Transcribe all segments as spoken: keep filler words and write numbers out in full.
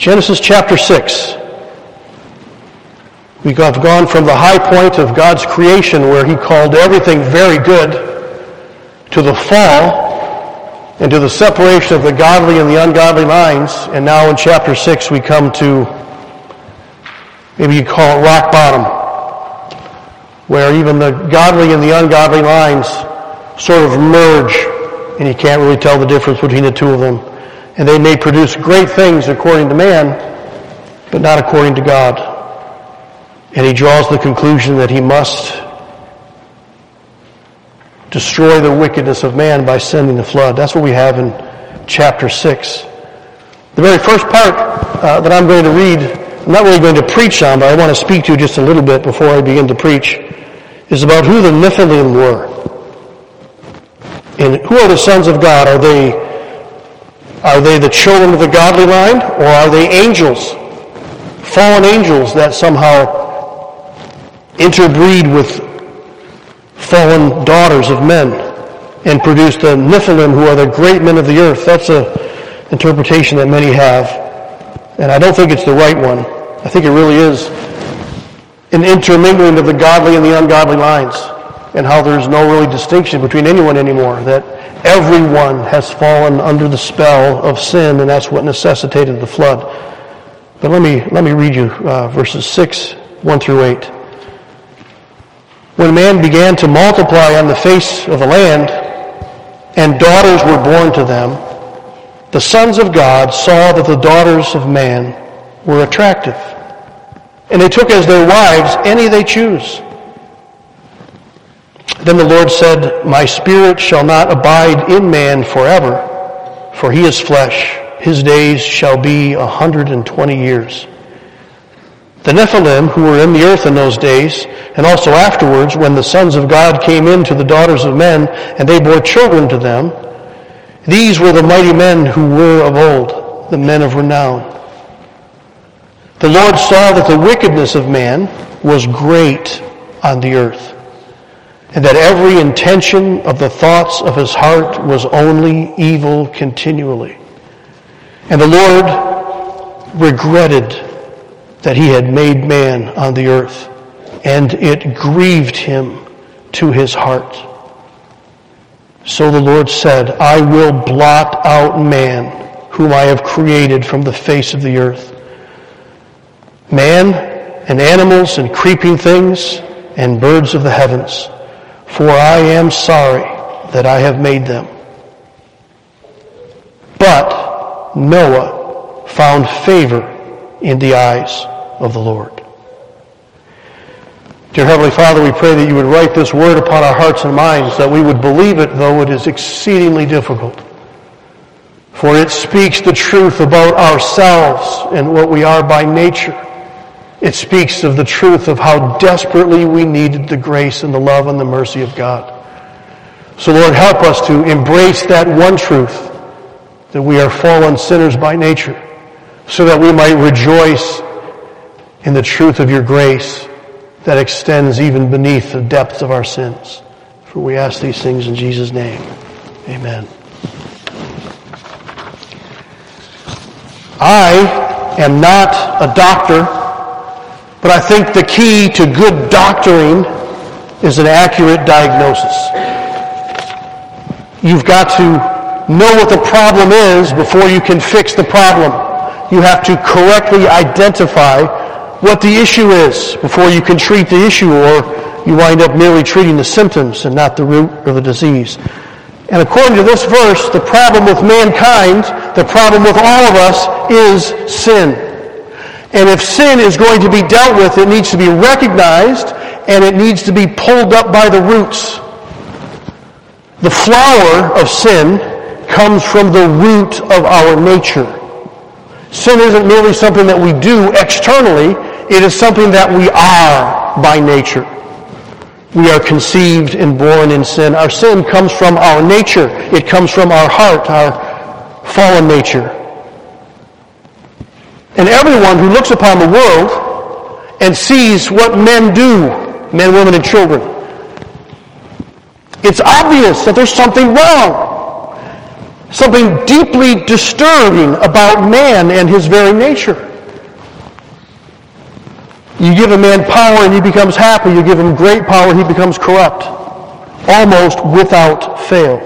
Genesis chapter six. We have gone from the high point of God's creation, where he called everything very good, to the fall, and to the separation of the godly and the ungodly lines. And now in chapter six we come to, maybe you call it rock bottom, where even the godly and the ungodly lines sort of merge, and you can't really tell the difference between the two of them. And they may produce great things according to man, but not according to God. And he draws the conclusion that he must destroy the wickedness of man by sending the flood. That's what we have in chapter six. The very first part uh, that I'm going to read, I'm not really going to preach on, but I want to speak to you just a little bit before I begin to preach, is about who the Nephilim were. And who are the sons of God? Are they Are they the children of the godly line, or are they angels, fallen angels that somehow interbreed with fallen daughters of men and produce the Nephilim, who are the great men of the earth? That's an interpretation that many have, and I don't think it's the right one. I think it really is an intermingling of the godly and the ungodly lines, and how there's no really distinction between anyone anymore, that everyone has fallen under the spell of sin, and that's what necessitated the flood. But let me let me read you uh, verses six, one through eight. When man began to multiply on the face of the land, and daughters were born to them, the sons of God saw that the daughters of man were attractive, and they took as their wives any they choose. Then the Lord said, My spirit shall not abide in man forever, for he is flesh. His days shall be a hundred and twenty years. The Nephilim, who were in the earth in those days, and also afterwards, when the sons of God came in to the daughters of men, and they bore children to them, these were the mighty men who were of old, the men of renown. The Lord saw that the wickedness of man was great on the earth, and that every intention of the thoughts of his heart was only evil continually. And the Lord regretted that he had made man on the earth, and it grieved him to his heart. So the Lord said, I will blot out man, whom I have created from the face of the earth, man and animals and creeping things and birds of the heavens, for I am sorry that I have made them. But Noah found favor in the eyes of the Lord. Dear Heavenly Father, we pray that you would write this word upon our hearts and minds, that we would believe it, though it is exceedingly difficult. For it speaks the truth about ourselves and what we are by nature. It speaks of the truth of how desperately we needed the grace and the love and the mercy of God. So Lord, help us to embrace that one truth, that we are fallen sinners by nature, so that we might rejoice in the truth of your grace that extends even beneath the depths of our sins. For we ask these things in Jesus' name. Amen. I am not a doctor, but I think the key to good doctoring is an accurate diagnosis. You've got to know what the problem is before you can fix the problem. You have to correctly identify what the issue is before you can treat the issue, or you wind up merely treating the symptoms and not the root of the disease. And according to this verse, the problem with mankind, the problem with all of us, is sin. And if sin is going to be dealt with, it needs to be recognized, and it needs to be pulled up by the roots. The flower of sin comes from the root of our nature. Sin isn't merely something that we do externally, it is something that we are by nature. We are conceived and born in sin. Our sin comes from our nature. It comes from our heart, our fallen nature. And everyone who looks upon the world and sees what men do, men, women, and children, it's obvious that there's something wrong. something deeply disturbing about man and his very nature. You give a man power and he becomes happy. You give him great power and he becomes corrupt, almost without fail.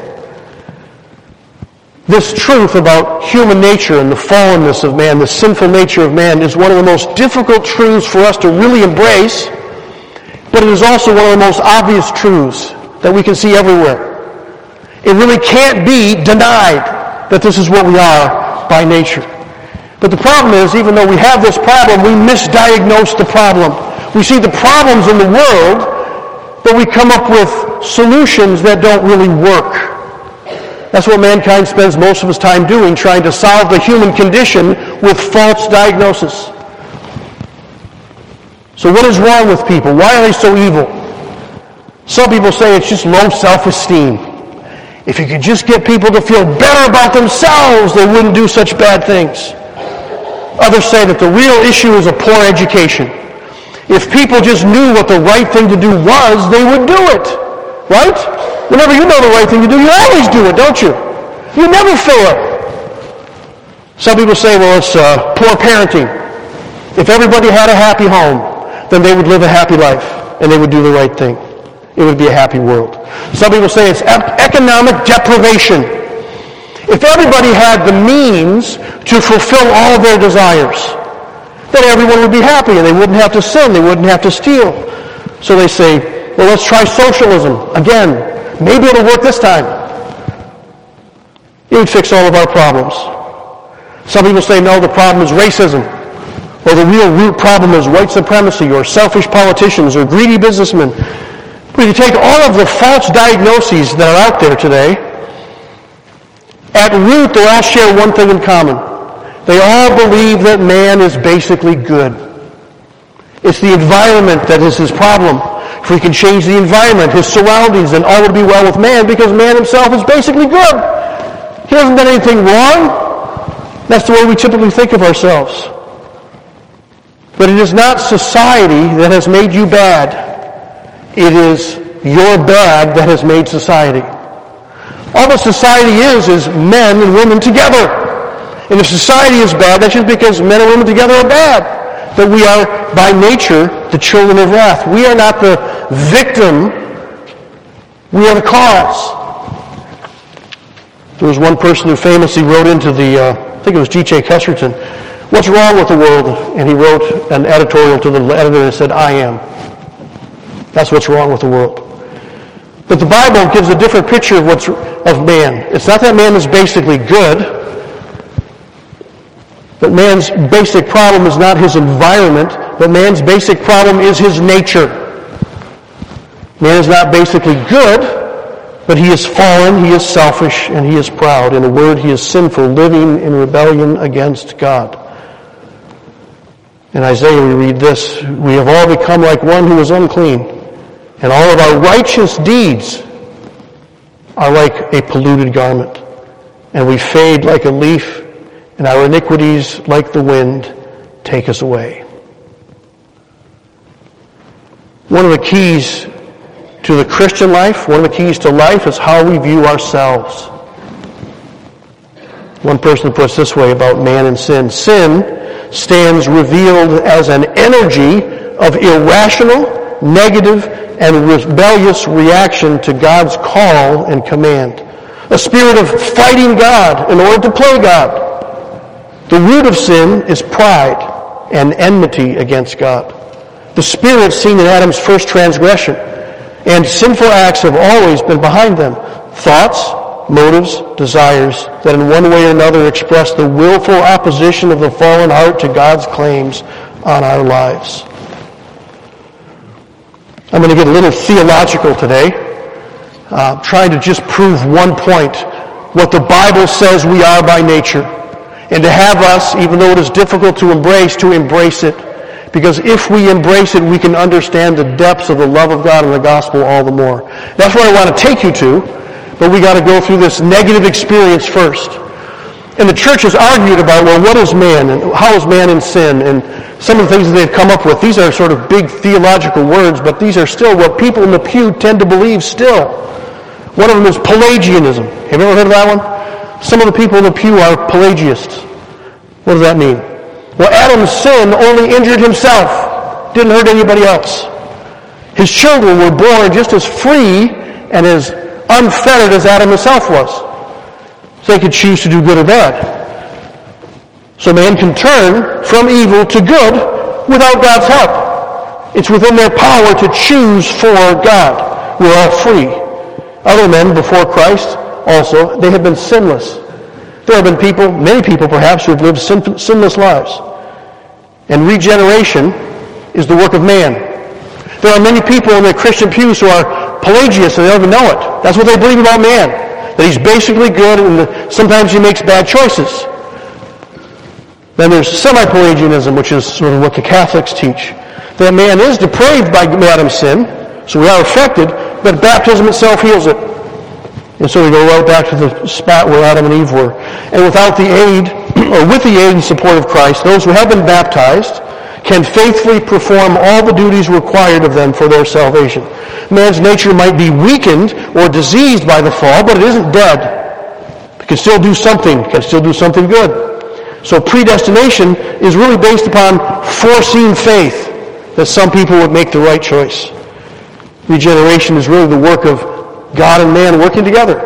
This truth about human nature and the fallenness of man, the sinful nature of man, is one of the most difficult truths for us to really embrace, but it is also one of the most obvious truths that we can see everywhere. It really can't be denied that this is what we are by nature. But the problem is, even though we have this problem, we misdiagnose the problem. We see the problems in the world, but we come up with solutions that don't really work. That's what mankind spends most of its time doing, trying to solve the human condition with false diagnosis. So what is wrong with people? Why are they so evil? Some people say it's just low self-esteem. If you could just get people to feel better about themselves, they wouldn't do such bad things. Others say that the real issue is a poor education. If people just knew what the right thing to do was, they would do it. Right? Whenever you know the right thing to do, you always do it, don't you? You never fail. Some people say, well, it's uh, poor parenting. If everybody had a happy home, then they would live a happy life, and they would do the right thing. It would be a happy world. Some people say it's economic deprivation. If everybody had the means to fulfill all of their desires, then everyone would be happy, and they wouldn't have to sin, they wouldn't have to steal. So they say, well, let's try socialism again. Maybe it'll work this time. It would fix all of our problems. Some people say, no, the problem is racism. Or the real root problem is white supremacy, or selfish politicians, or greedy businessmen. But you take all of the false diagnoses that are out there today, at root, they all share one thing in common. They all believe that man is basically good. It's the environment that is his problem. If we can change the environment, his surroundings, then all would be well with man, because man himself is basically good. He hasn't done anything wrong. That's the way we typically think of ourselves. But it is not society that has made you bad. It is your bad that has made society. All that society is, is men and women together. And if society is bad, that's just because men and women together are bad. But we are, by nature, the children of wrath. We are not the victim. We are the cause. There was one person who famously wrote into the, uh, I think it was G J Chesterton, what's wrong with the world? And he wrote an editorial to the editor and said, I am. That's what's wrong with the world. But the Bible gives a different picture of what's of man. It's not that man is basically good, but man's basic problem is not his environment, but man's basic problem is his nature. Man is not basically good, but he is fallen, he is selfish, and he is proud. In a word, he is sinful, living in rebellion against God. In Isaiah we read this, we have all become like one who is unclean, and all of our righteous deeds are like a polluted garment, and we fade like a leaf, and our iniquities, like the wind, take us away. One of the keys to the Christian life, one of the keys to life, is how we view ourselves. One person puts it this way about man and sin. Sin stands revealed as an energy of irrational, negative, and rebellious reaction to God's call and command. A spirit of fighting God in order to play God. The root of sin is pride and enmity against God. The spirit seen in Adam's first transgression, and sinful acts have always been behind them. Thoughts, motives, desires that in one way or another express the willful opposition of the fallen heart to God's claims on our lives. I'm going to get a little theological today, uh, trying to just prove one point, what the Bible says we are by nature, and to have us, even though it is difficult to embrace, to embrace it. Because if we embrace it, we can understand the depths of the love of God and the gospel all the more. That's where I want to take you to, but we got to go through this negative experience first. And the church has argued about, well, what is man, and how is man in sin, and some of the things that they've come up with. These are sort of big theological words, but these are still what people in the pew tend to believe still. One of them is Pelagianism. Have you ever heard of that one? some of the people in the pew are Pelagists. What does that mean? Well, Adam's sin only injured himself, didn't hurt anybody else. His children were born just as free and as unfettered as Adam himself was. So they could choose to do good or bad. So man can turn from evil to good without God's help. It's within their power to choose for God. We're all free. Other men before Christ also, they have been sinless. There have been people, many people perhaps, who have lived sin, sinless lives. And regeneration is the work of man. There are many people in the Christian pews who are Pelagians and they don't even know it. That's what they believe about man. That he's basically good and sometimes he makes bad choices. Then there's semi-Pelagianism, which is sort of what the Catholics teach. That man is depraved by Adam's sin, so we are affected, but baptism itself heals it. And so we go right back to the spot where Adam and Eve were. And without the aid, or with the aid and support of Christ, those who have been baptized can faithfully perform all the duties required of them for their salvation. Man's nature might be weakened or diseased by the fall, but it isn't dead. It can still do something, it can still do something good. So predestination is really based upon foreseen faith that some people would make the right choice. Regeneration is really the work of God and man working together.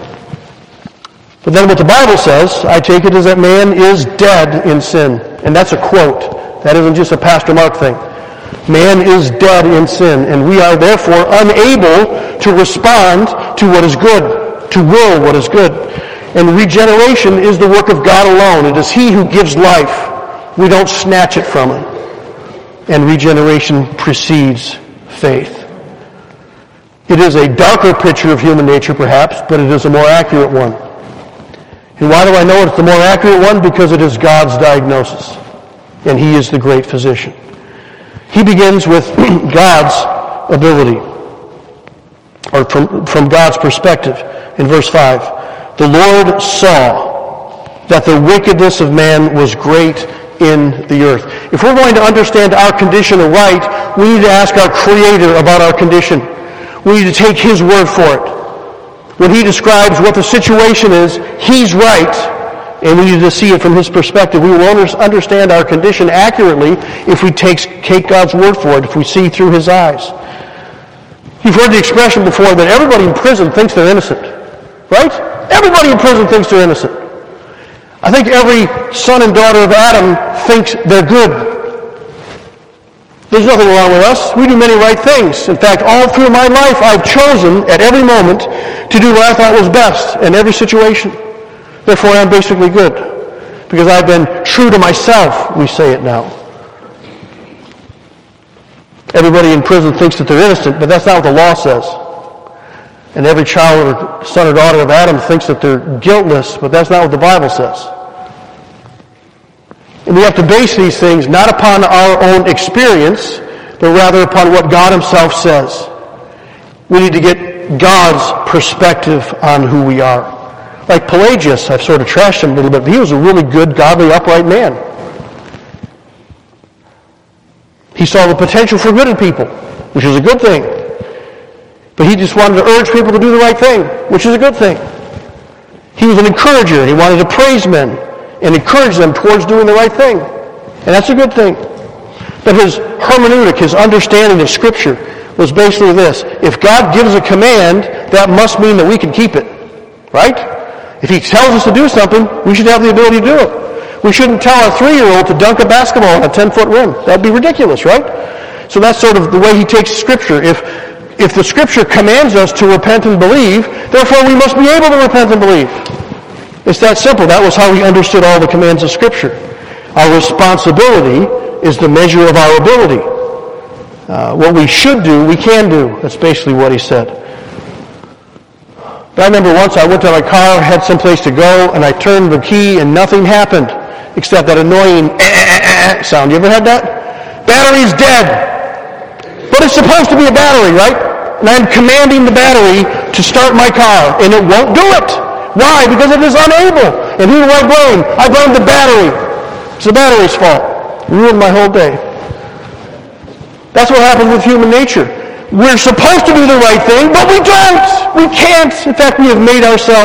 But then what the Bible says, I take it, is that man is dead in sin. And that's a quote. That isn't just a Pastor Mark thing. Man is dead in sin, and we are therefore unable to respond to what is good, to will what is good. And regeneration is the work of God alone. It is He who gives life. We don't snatch it from Him. And regeneration precedes faith. It is a darker picture of human nature, perhaps, but it is a more accurate one. And why do I know it's the more accurate one? Because it is God's diagnosis. And He is the great physician. He begins with God's ability, or from, from God's perspective. In verse five, the Lord saw that the wickedness of man was great in the earth. If we're going to understand our condition aright, we need to ask our Creator about our condition. We need to take His word for it. When He describes what the situation is, He's right, and we need to see it from His perspective. We will understand our condition accurately if we take, take God's word for it, if we see through His eyes. You've heard the expression before that everybody in prison thinks they're innocent, right? Everybody in prison thinks they're innocent. I think every son and daughter of Adam thinks they're good. There's nothing wrong with us. We do many right things. In fact, all through my life, I've chosen at every moment to do what I thought was best in every situation. Therefore, I'm basically good. Because I've been true to myself, we say it now. Everybody in prison thinks that they're innocent, but that's not what the law says. And every child or son or daughter of Adam thinks that they're guiltless, but that's not what the Bible says. And we have to base these things not upon our own experience, but rather upon what God Himself says. We need to get God's perspective on who we are. Like Pelagius, I've sort of trashed him a little bit, but he was a really good, godly, upright man. He saw the potential for good in people, which is a good thing. But he just wanted to urge people to do the right thing, which is a good thing. He was an encourager. He wanted to praise men and encourage them towards doing the right thing. And that's a good thing. But his hermeneutic, his understanding of Scripture, was basically this. If God gives a command, that must mean that we can keep it. Right? If He tells us to do something, we should have the ability to do it. We shouldn't tell a three-year-old to dunk a basketball on a ten-foot rim. That'd be ridiculous, right? So that's sort of the way he takes Scripture. If If the Scripture commands us to repent and believe, therefore we must be able to repent and believe. It's that simple. That was how he understood all the commands of Scripture. Our responsibility is the measure of our ability. Uh, what we should do, we can do. That's basically what he said. But I remember once I went to my car, had someplace to go, and I turned the key and nothing happened except that annoying eh, eh, eh, sound. You ever had that? Battery's dead. But it's supposed to be a battery, right? And I'm commanding the battery to start my car, and it won't do it. Why? Because it is unable. And who do I blame? I blame the battery. It's the battery's fault. It ruined my whole day. That's what happens with human nature. We're supposed to do the right thing, but we don't. We can't. In fact, we have made ourselves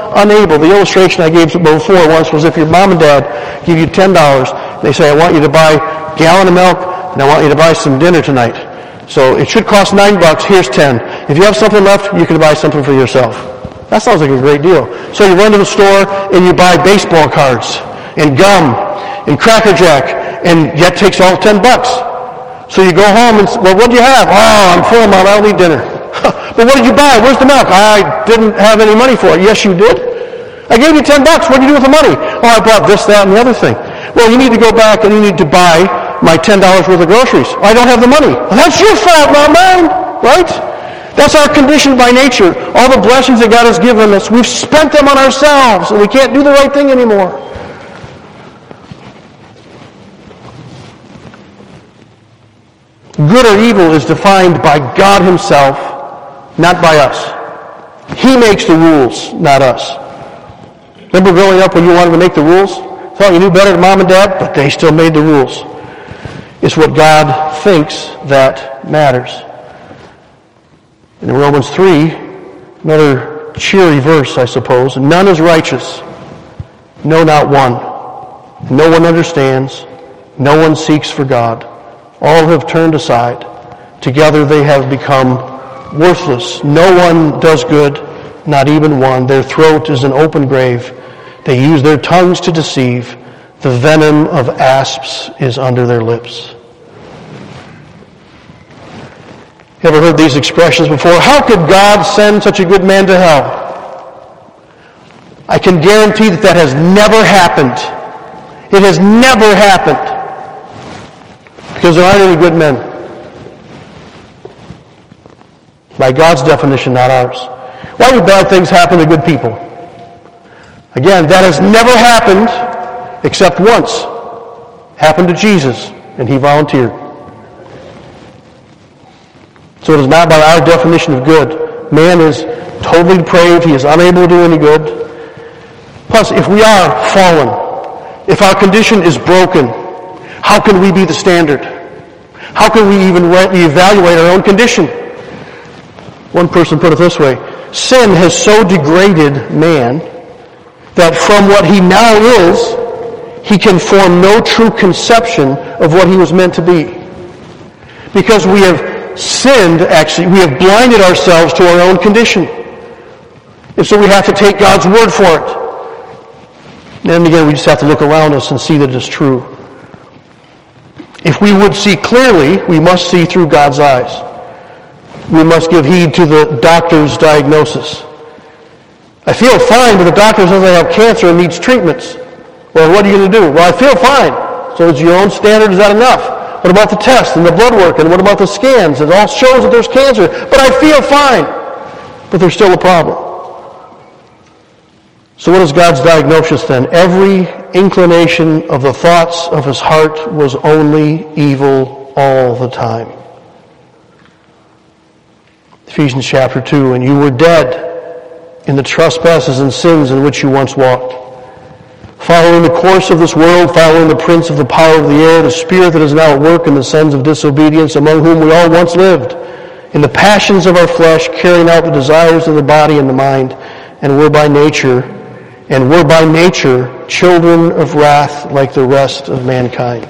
unable. The illustration I gave before once was if your mom and dad give you ten dollars, they say, I want you to buy a gallon of milk, and I want you to buy some dinner tonight. So it should cost nine bucks, here's ten. If you have something left, you can buy something for yourself. That sounds like a great deal. So you run to the store and you buy baseball cards and gum and Cracker Jack, and that takes all ten bucks. So you go home and, well, what do you have? Oh, I'm full, Mom, I don't need dinner. But what did you buy? Where's the milk? I didn't have any money for it. Yes, you did. I gave you ten bucks. What did you do with the money? Oh, I bought this, that, and the other thing. Well, you need to go back and you need to buy my ten dollars worth of groceries. I don't have the money. Well, that's your fault, not mine. Right? That's our condition by nature. All the blessings that God has given us, we've spent them on ourselves, and we can't do the right thing anymore. Good or evil is defined by God himself, not by us. He makes the rules, not us. Remember growing up when you wanted to make the rules? Thought you knew better than mom and dad, but they still made the rules. It's what God thinks that matters. In Romans three, another cheery verse, I suppose, none is righteous, no, not one. No one understands, no one seeks for God. All have turned aside. Together they have become worthless. No one does good, not even one. Their throat is an open grave. They use their tongues to deceive. The venom of asps is under their lips. You ever heard these expressions before? How could God send such a good man to hell? I can guarantee that that has never happened. It has never happened. Because there aren't any good men. By God's definition, not ours. Why do bad things happen to good people? Again, that has never happened except once. Happened to Jesus, and he volunteered. So it is not by our definition of good. Man is totally depraved. He is unable to do any good. Plus, if we are fallen, if our condition is broken, how can we be the standard? How can we even evaluate our own condition? One person put it this way: sin has so degraded man that from what he now is, he can form no true conception of what he was meant to be. Because we have sinned, actually, we have blinded ourselves to our own condition. And so we have to take God's word for it. And again, we just have to look around us and see that it's true. If we would see clearly, we must see through God's eyes. We must give heed to the doctor's diagnosis. I feel fine, but the doctor says I have cancer and needs treatments. Well, what are you going to do? Well, I feel fine. So is your own standard, is that enough? What about the test and the blood work? And what about the scans? It all shows that there's cancer. But I feel fine. But there's still a problem. So what is God's diagnosis then? Every inclination of the thoughts of his heart was only evil all the time. Ephesians chapter two, and you were dead in the trespasses and sins in which you once walked, following the course of this world, following the prince of the power of the air, the spirit that is now at work in the sons of disobedience, among whom we all once lived, in the passions of our flesh, carrying out the desires of the body and the mind, and were by nature, and were by nature children of wrath like the rest of mankind.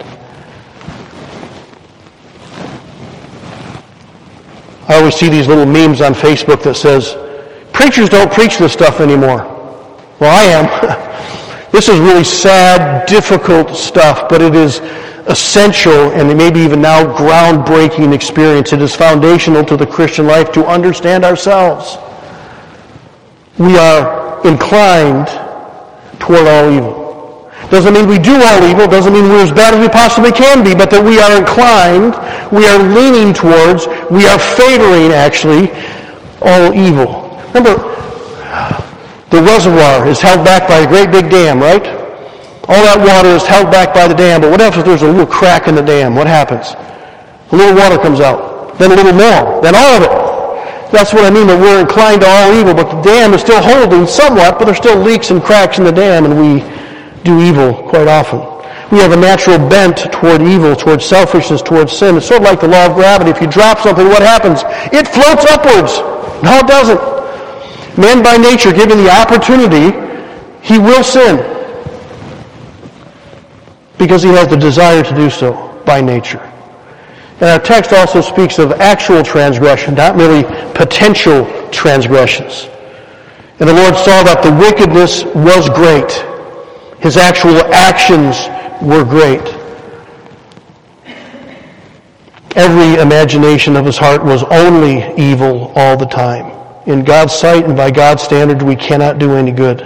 I always see these little memes on Facebook that says, preachers don't preach this stuff anymore. Well, I am. This is really sad, difficult stuff, but it is essential and maybe even now groundbreaking experience. It is foundational to the Christian life to understand ourselves. We are inclined toward all evil. Doesn't mean we do all evil, doesn't mean we're as bad as we possibly can be, but that we are inclined, we are leaning towards, we are favoring, actually, all evil. Remember, the reservoir is held back by a great big dam, right? All that water is held back by the dam, but what happens if there's a little crack in the dam? What happens? A little water comes out, then a little more, then all of it. That's what I mean, that we're inclined to all evil, but the dam is still holding somewhat, but there's still leaks and cracks in the dam, and we do evil quite often. We have a natural bent toward evil, toward selfishness, toward sin. It's sort of like the law of gravity. If you drop something, what happens? It floats upwards. No, it doesn't. Man by nature, given the opportunity, he will sin because he has the desire to do so by nature. And our text also speaks of actual transgression, not merely potential transgressions. And the Lord saw that the wickedness was great. His actual actions were great. Every imagination of his heart was only evil all the time. In God's sight and by God's standard, we cannot do any good.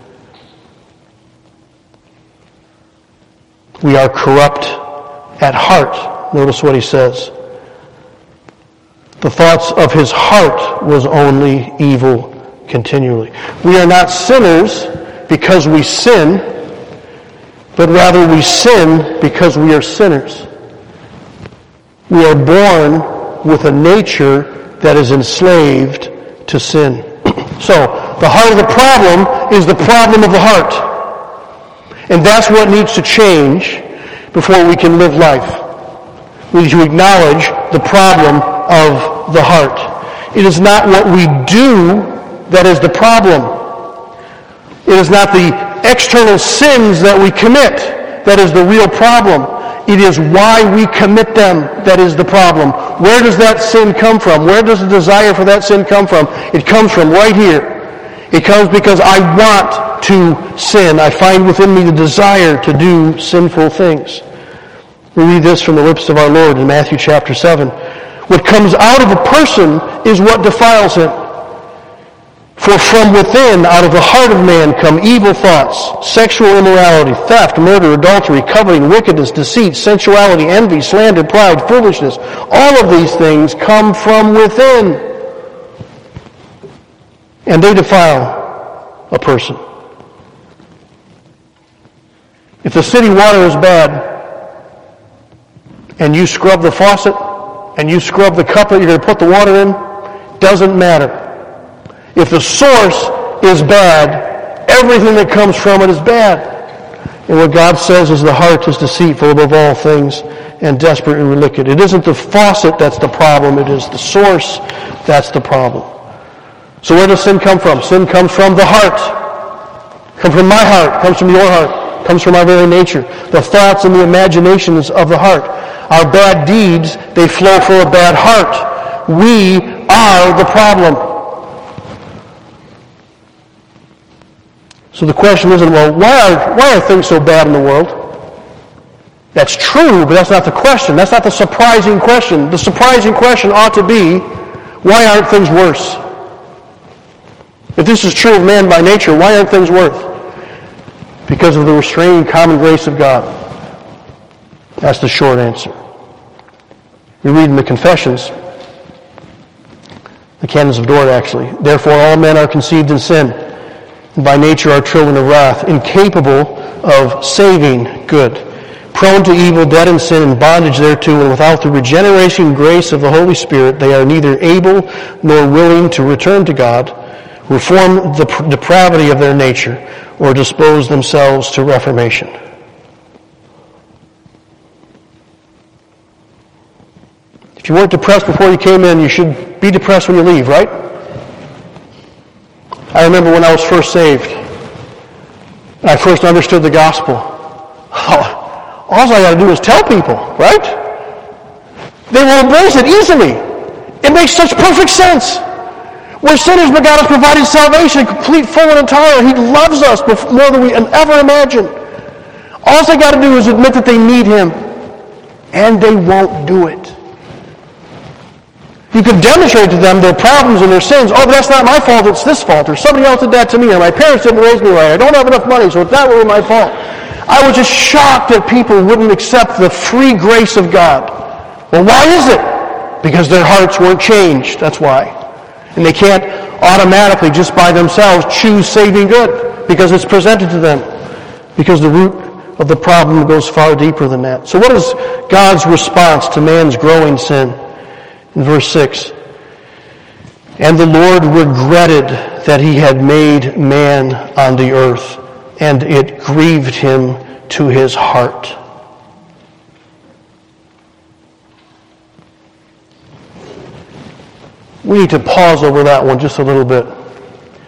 We are corrupt at heart. Notice what he says. The thoughts of his heart was only evil continually. We are not sinners because we sin, but rather we sin because we are sinners. We are born with a nature that is enslaved to sin. So, the heart of the problem is the problem of the heart. And that's what needs to change before we can live life. We need to acknowledge the problem of the heart. It is not what we do that is the problem. It is not the external sins that we commit that is the real problem. It is why we commit them that is the problem. Where does that sin come from? Where does the desire for that sin come from? It comes from right here. It comes because I want to sin. I find within me the desire to do sinful things. We read this from the lips of our Lord in Matthew chapter seven. What comes out of a person is what defiles him. For from within, out of the heart of man, come evil thoughts, sexual immorality, theft, murder, adultery, coveting, wickedness, deceit, sensuality, envy, slander, pride, foolishness. All of these things come from within. And they defile a person. If the city water is bad, and you scrub the faucet, and you scrub the cup that you're going to put the water in, doesn't matter. If the source is bad, everything that comes from it is bad. And what God says is the heart is deceitful above all things and desperately wicked. It isn't the faucet that's the problem, it is the source that's the problem. So where does sin come from? Sin comes from the heart. Comes from my heart, comes from your heart, comes from our very nature. The thoughts and the imaginations of the heart. Our bad deeds, they flow from a bad heart. We are the problem. So the question isn't, well, why are, why are things so bad in the world? That's true, but that's not the question. That's not the surprising question. The surprising question ought to be, why aren't things worse? If this is true of man by nature, why aren't things worse? Because of the restraining common grace of God. That's the short answer. We read in the Confessions, the Canons of Dort actually, therefore all men are conceived in sin, and by nature are children of wrath, incapable of saving good, prone to evil, dead in sin, and bondage thereto, and without the regeneration grace of the Holy Spirit, they are neither able nor willing to return to God, reform the depravity of their nature, or dispose themselves to reformation. If you weren't depressed before you came in, you should be depressed when you leave, right? I remember when I was first saved, I first understood the gospel. Oh, all I got to do is tell people, right? They will embrace it easily. It makes such perfect sense. We're sinners, but God has provided salvation, complete, full, and entire. He loves us more than we can ever imagine. All they got to do is admit that they need Him, and they won't do it. You can demonstrate to them their problems and their sins. Oh, but that's not my fault, it's this fault. Or somebody else did that to me. Or my parents didn't raise me right. I don't have enough money, so it's not really my fault. I was just shocked that people wouldn't accept the free grace of God. Well, why is it? Because their hearts weren't changed. That's why. And they can't automatically, just by themselves, choose saving good. Because it's presented to them. Because the root of the problem goes far deeper than that. So what is God's response to man's growing sin? In verse six, and the Lord regretted that he had made man on the earth, and it grieved him to his heart. We need to pause over that one just a little bit.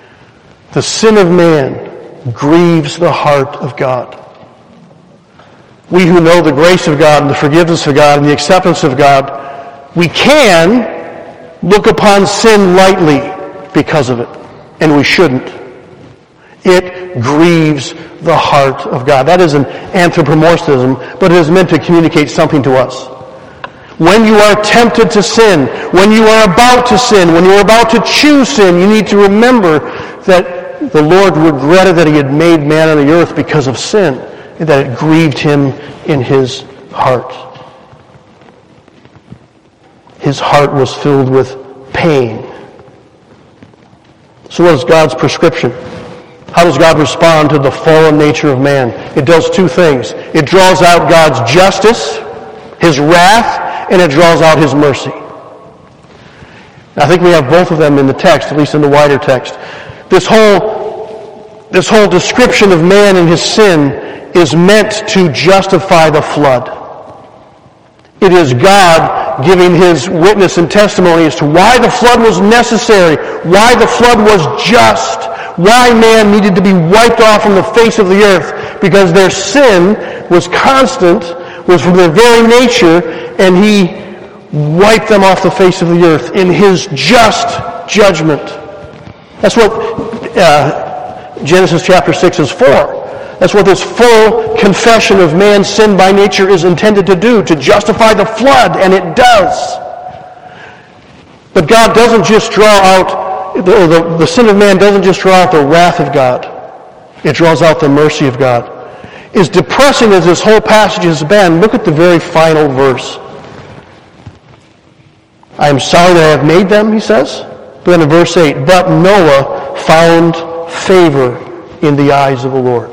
The sin of man grieves the heart of God. We who know the grace of God and the forgiveness of God and the acceptance of God, we can look upon sin lightly because of it, and we shouldn't. It grieves the heart of God. That is an anthropomorphism, but it is meant to communicate something to us. When you are tempted to sin, when you are about to sin, when you are about to choose sin, you need to remember that the Lord regretted that he had made man on the earth because of sin, and that it grieved him in his heart. His heart was filled with pain. So what is God's prescription? How does God respond to the fallen nature of man? It does two things. It draws out God's justice, his wrath, and it draws out his mercy. I think we have both of them in the text, at least in the wider text. This whole, this whole description of man and his sin is meant to justify the flood. It is God giving his witness and testimony as to why the flood was necessary, why the flood was just, why man needed to be wiped off from the face of the earth, because their sin was constant, was from their very nature, and he wiped them off the face of the earth in his just judgment. That's what uh, Genesis chapter six is for. That's what this full confession of man's sin by nature is intended to do, to justify the flood, and it does. But God doesn't just draw out, the, the, the sin of man doesn't just draw out the wrath of God. It draws out the mercy of God. As depressing as this whole passage has been, look at the very final verse. I am sorry that I have made them, he says. But then in verse eight, but Noah found favor in the eyes of the Lord.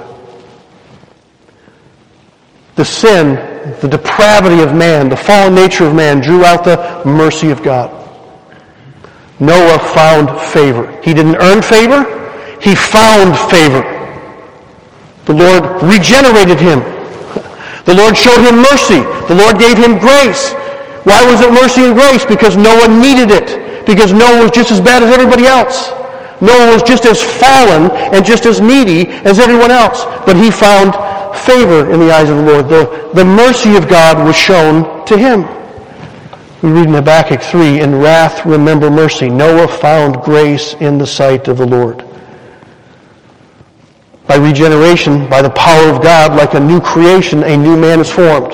The sin, the depravity of man, the fallen nature of man drew out the mercy of God. Noah found favor. He didn't earn favor. He found favor. The Lord regenerated him. The Lord showed him mercy. The Lord gave him grace. Why was it mercy and grace? Because Noah needed it. Because Noah was just as bad as everybody else. Noah was just as fallen and just as needy as everyone else. But he found favor in the eyes of the Lord. The, the mercy of God was shown to him. We read in Habakkuk three, in wrath remember mercy. Noah found grace in the sight of the Lord. By regeneration, by the power of God, like a new creation, a new man is formed.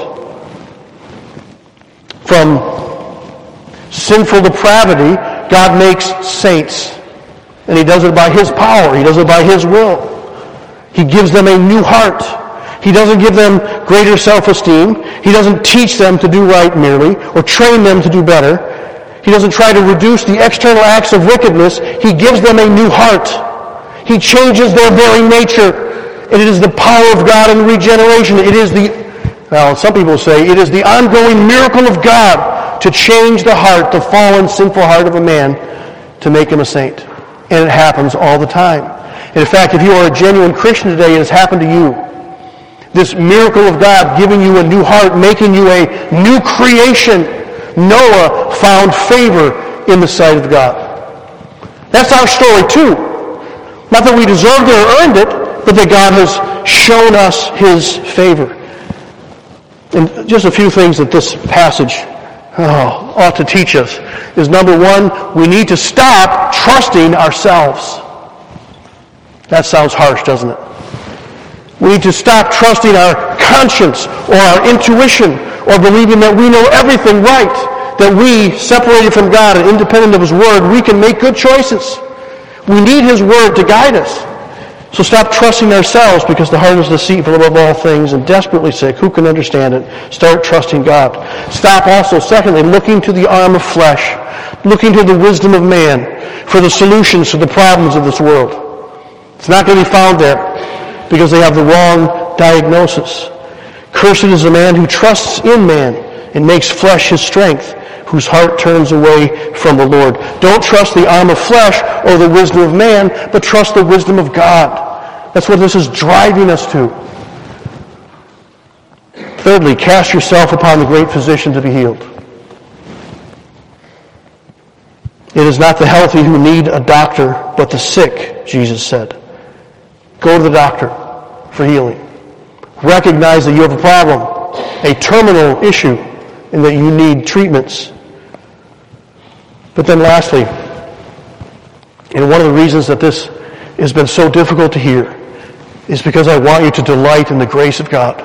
From sinful depravity, God makes saints. And he does it by his power. He does it by his will. He gives them a new heart. He doesn't give them greater self-esteem. He doesn't teach them to do right merely, or train them to do better. He doesn't try to reduce the external acts of wickedness. He gives them a new heart. He changes their very nature. And it is the power of God in regeneration. It is the, well, some people say, it is the ongoing miracle of God to change the heart, the fallen, sinful heart of a man, to make him a saint. And it happens all the time. And in fact, if you are a genuine Christian today, it has happened to you. This miracle of God giving you a new heart, making you a new creation. Noah found favor in the sight of God. That's our story too. Not that we deserved it or earned it, but that God has shown us his favor. And just a few things that this passage oh, ought to teach us is, number one, we need to stop trusting ourselves. That sounds harsh, doesn't it? We need to stop trusting our conscience or our intuition or believing that we know everything right, that we, separated from God and independent of his word, we can make good choices. We need his word to guide us. So stop trusting ourselves, because the heart is deceitful above all things and desperately sick. Who can understand it? Start trusting God. Stop also, secondly, looking to the arm of flesh, looking to the wisdom of man for the solutions to the problems of this world. It's not going to be found there, because they have the wrong diagnosis. Cursed is the man who trusts in man and makes flesh his strength, whose heart turns away from the Lord. Don't trust the arm of flesh or the wisdom of man, but trust the wisdom of God. That's what this is driving us to. Thirdly, cast yourself upon the great physician to be healed. It is not the healthy who need a doctor, but the sick, Jesus said. Go to the doctor for healing. Recognize that you have a problem, a terminal issue, and that you need treatments. But then lastly, and one of the reasons that this has been so difficult to hear is because I want you to delight in the grace of God.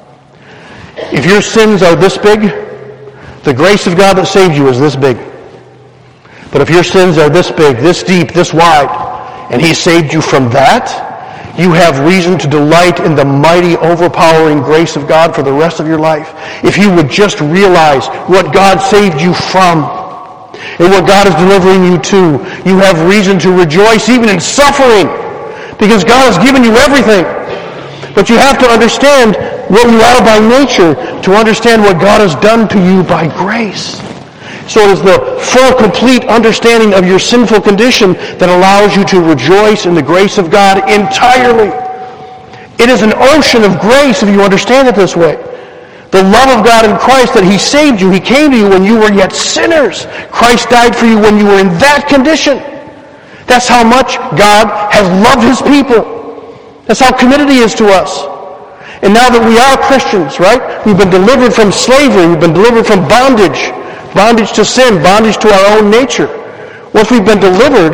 If your sins are this big, the grace of God that saved you is this big. But if your sins are this big, this deep, this wide, and He saved you from that, you have reason to delight in the mighty, overpowering grace of God for the rest of your life. If you would just realize what God saved you from and what God is delivering you to, you have reason to rejoice even in suffering because God has given you everything. But you have to understand what you are by nature to understand what God has done to you by grace. So it is the full, complete understanding of your sinful condition that allows you to rejoice in the grace of God entirely. It is an ocean of grace if you understand it this way. The love of God in Christ, that He saved you. He came to you when you were yet sinners. Christ died for you when you were in that condition. That's how much God has loved His people. That's how committed He is to us. And now that we are Christians, right? We've been delivered from slavery. We've been delivered from bondage. Bondage to sin, bondage to our own nature. Once we've been delivered,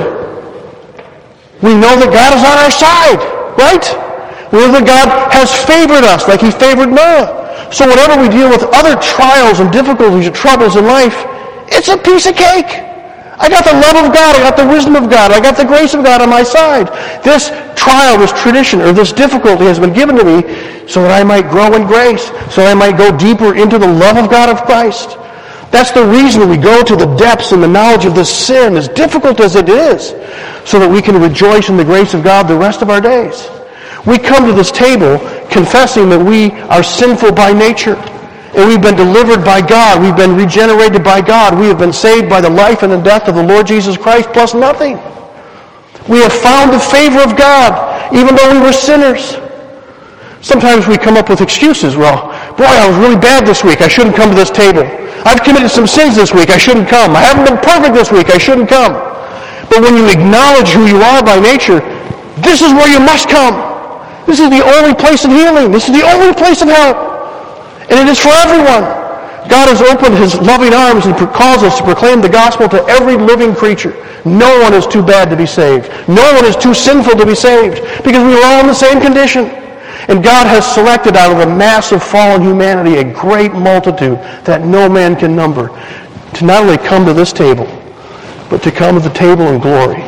we know that God is on our side, right? We know that God has favored us like He favored Noah. So whenever we deal with other trials and difficulties and troubles in life, it's a piece of cake. I got the love of God, I got the wisdom of God, I got the grace of God on my side. This trial, this tradition, or this difficulty has been given to me so that I might grow in grace, so that I might go deeper into the love of God of Christ. That's the reason we go to the depths and the knowledge of this sin, as difficult as it is, so that we can rejoice in the grace of God the rest of our days. We come to this table confessing that we are sinful by nature, and we've been delivered by God. We've been regenerated by God. We have been saved by the life and the death of the Lord Jesus Christ, plus nothing. We have found the favor of God, even though we were sinners. Sometimes we come up with excuses. Well, boy, I was really bad this week. I shouldn't come to this table. I've committed some sins this week. I shouldn't come. I haven't been perfect this week. I shouldn't come. But when you acknowledge who you are by nature, this is where you must come. This is the only place of healing. This is the only place of help. And it is for everyone. God has opened His loving arms and calls us to proclaim the gospel to every living creature. No one is too bad to be saved. No one is too sinful to be saved because we are all in the same condition. And God has selected out of the mass of fallen humanity a great multitude that no man can number to not only come to this table, but to come to the table in glory.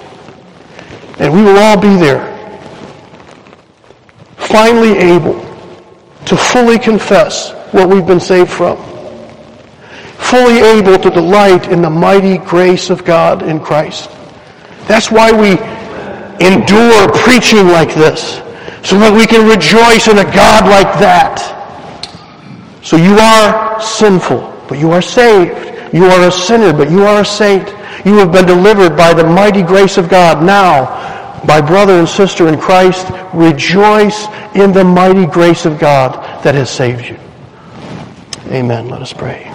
And we will all be there, finally able to fully confess what we've been saved from, fully able to delight in the mighty grace of God in Christ. That's why we endure preaching like this, so that we can rejoice in a God like that. So you are sinful, but you are saved. You are a sinner, but you are a saint. You have been delivered by the mighty grace of God. Now, my brother and sister in Christ, rejoice in the mighty grace of God that has saved you. Amen. Let us pray.